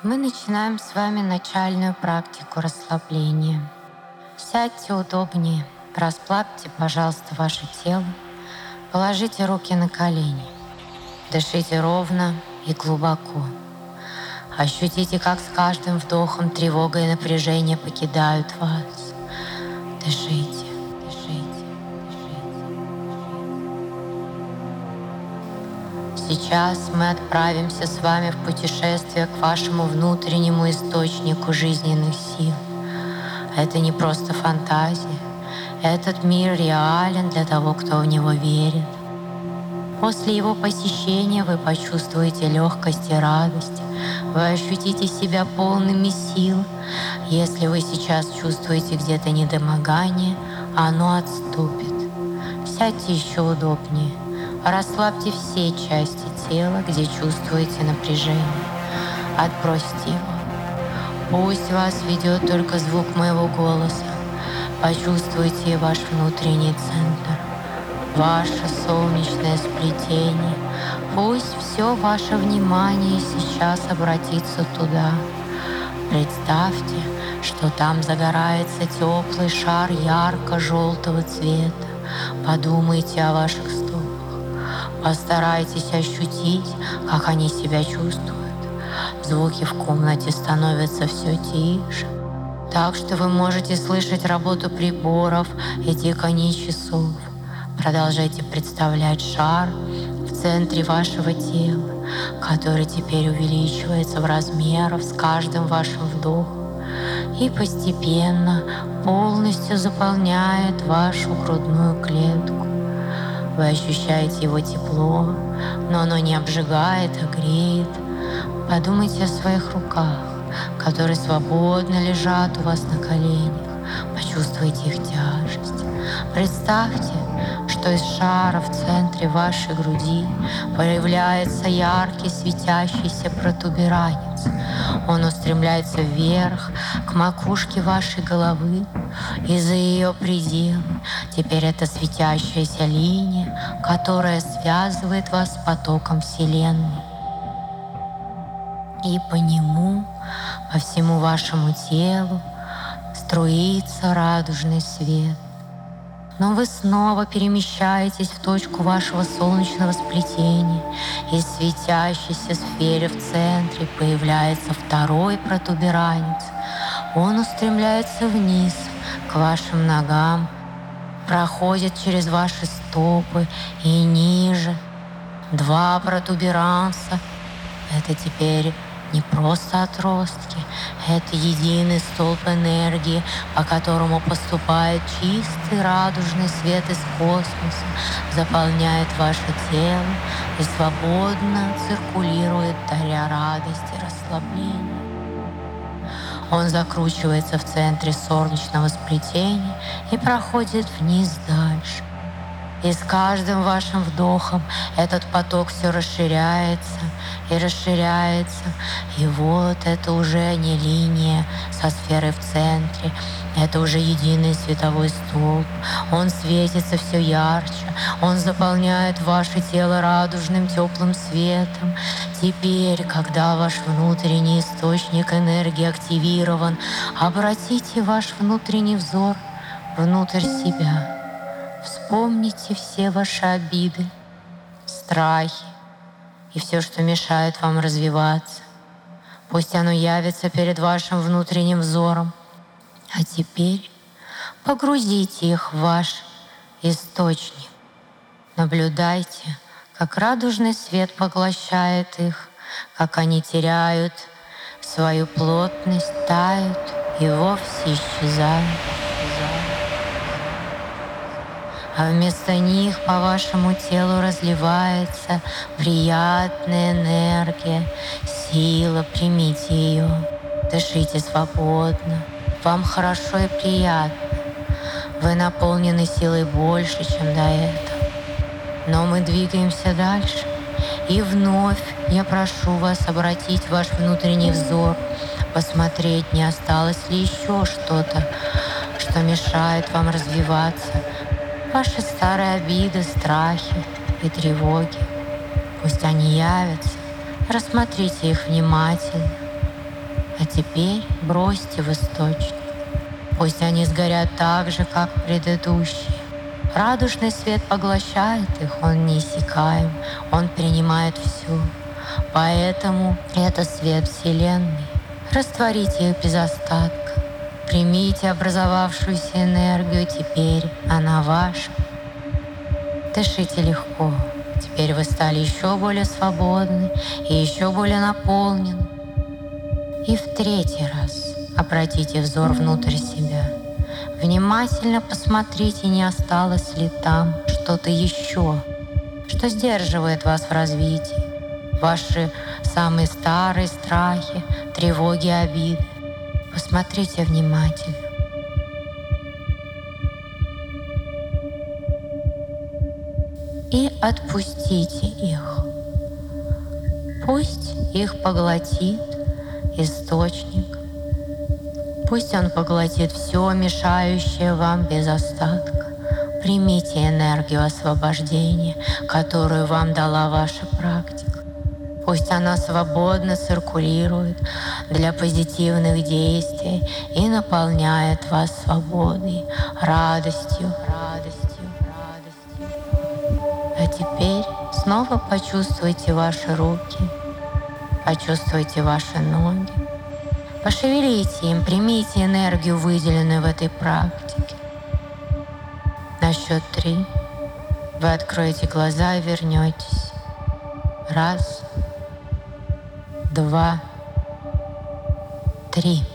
Мы начинаем с вами начальную практику расслабления. Сядьте удобнее, расслабьте, пожалуйста, ваше тело, положите руки на колени. Дышите ровно и глубоко. Ощутите, как с каждым вдохом тревога и напряжение покидают вас. Дышите, дышите, дышите. Сейчас мы отправимся с вами в путешествие к вашему внутреннему источнику жизненных сил. Это не просто фантазия. Этот мир реален для того, кто в него верит. После его посещения вы почувствуете легкость и радость. Вы ощутите себя полными сил. Если вы сейчас чувствуете где-то недомогание, оно отступит. Сядьте еще удобнее. Расслабьте все части тела, где чувствуете напряжение. Отбросьте его. Пусть вас ведет только звук моего голоса. Почувствуйте ваш внутренний центр, ваше солнечное сплетение. Пусть все ваше внимание сейчас обратится туда. Представьте, что там загорается теплый шар ярко-желтого цвета. Подумайте о ваших стопах. Постарайтесь ощутить, как они себя чувствуют. Звуки в комнате становятся все тише, так что вы можете слышать работу приборов и тиканье часов. Продолжайте представлять шар в центре вашего тела, который теперь увеличивается в размерах с каждым вашим вдохом и постепенно полностью заполняет вашу грудную клетку. Вы ощущаете его тепло, но оно не обжигает, а греет. Подумайте о своих руках, которые свободно лежат у вас на коленях. Почувствуйте их тяжесть. Представьте, что из шара в центре вашей груди появляется яркий светящийся протуберанец. Он устремляется вверх, к макушке вашей головы и за ее пределы. Теперь это светящаяся линия, которая связывает вас с потоком Вселенной. И по нему, по всему вашему телу струится радужный свет. Но вы снова перемещаетесь в точку вашего солнечного сплетения, и в светящейся сфере в центре появляется второй протуберанец. Он устремляется вниз, к вашим ногам, проходит через ваши стопы и ниже. Два протуберанца — это теперь не просто отростки, это единый столб энергии, по которому поступает чистый радужный свет из космоса, заполняет ваше тело и свободно циркулирует, даря радость и расслабление. Он закручивается в центре солнечного сплетения и проходит вниз дальше. И с каждым вашим вдохом этот поток все расширяется и расширяется. И вот это уже не линия со сферой в центре. Это уже единый световой столб. Он светится все ярче. Он заполняет ваше тело радужным теплым светом. Теперь, когда ваш внутренний источник энергии активирован, обратите ваш внутренний взор внутрь себя. Вспомните все ваши обиды, страхи и все, что мешает вам развиваться. Пусть оно явится перед вашим внутренним взором. А теперь погрузите их в ваш источник. Наблюдайте, как радужный свет поглощает их, как они теряют свою плотность, тают и вовсе исчезают. А вместо них по вашему телу разливается приятная энергия, сила, примите ее. Дышите свободно, вам хорошо и приятно. Вы наполнены силой больше, чем до этого. Но мы двигаемся дальше. И вновь я прошу вас обратить ваш внутренний взор, посмотреть, не осталось ли еще что-то, что мешает вам развиваться. Ваши старые обиды, страхи и тревоги. Пусть они явятся. Рассмотрите их внимательно. А теперь бросьте в источник. Пусть они сгорят так же, как предыдущие. Радужный свет поглощает их, он неиссякаем, он принимает все. Поэтому это свет Вселенной. Растворите их без остатка. Примите образовавшуюся энергию, теперь она ваша. Дышите легко. Теперь вы стали еще более свободны и еще более наполнены. И в третий раз обратите взор внутрь себя. Внимательно посмотрите, не осталось ли там что-то еще, что сдерживает вас в развитии. Ваши самые старые страхи, тревоги, обиды. Посмотрите внимательно. И отпустите их. Пусть их поглотит источник. Пусть он поглотит все, мешающее вам без остатка. Примите энергию освобождения, которую вам дала ваша практика. Пусть она свободно циркулирует для позитивных действий и наполняет вас свободой, радостью. А теперь снова почувствуйте ваши руки, почувствуйте ваши ноги. Пошевелите им, примите энергию, выделенную в этой практике. На счет 3 вы откроете глаза и вернетесь. 1, 2, 3.